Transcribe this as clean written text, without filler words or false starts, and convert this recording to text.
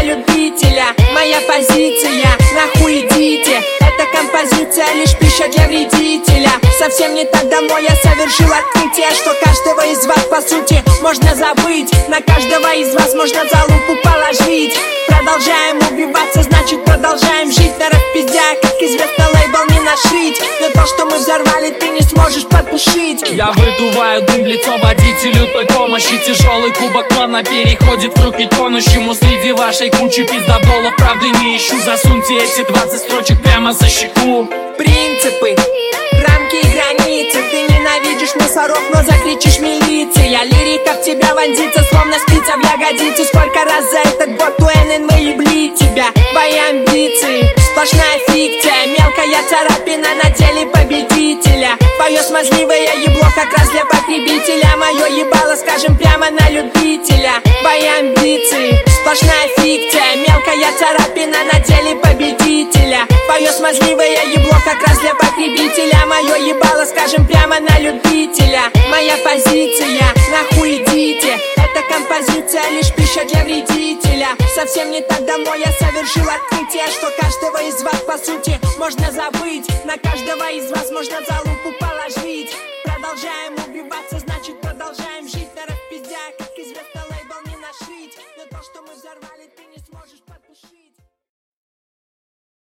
любителя. Моя позиция, нахуй идите. Эта композиция лишь пища для вредителя. Совсем не так давно я совершил открытие, что каждого из вас по сути можно забыть. На каждого из вас можно за лупу положить. Продолжаем убиваться, значит продолжаем жить. На распиздя, как известно, лейбл не нашить. Но то, что мы взорвали, ты не сможешь потушить. Я выдуваю дым в лицо водителю той помощи. Тяжелый кубок плавно переходит в руки тонущему. Среди вашей кучи пиздоболов правды не ищу. Засуньте эти 20 строчек прямо за щеку. Принципы, рамки и границы. Ты ненавидишь мусоров, но закричишь милиция. Лирика в тебя вонзится, словно спица в ягодицу. Сколько раз за этот год УНН мы ебли тебя. Твои амбиции, сплошная фикция. Мелкая царапина на теле победителя. Твое смазливое ебло как раз для потребителя. Мое ебало, скажем прямо, на любителя. Твои амбиции, сплошная фикция. Мелкая царапина на теле победителя. Твое смазливое ебло как раз для потребителя. Мое ебало, скажем прямо, на любителя. Моя позиция, нахуй идите. Эта композиция лишь пища для вредителя. Совсем не так давно я совершил открытие, что каждого из вас по сути можно забыть. На каждого из вас можно за лупу положить. Продолжаем убиваться, значит продолжаем жить.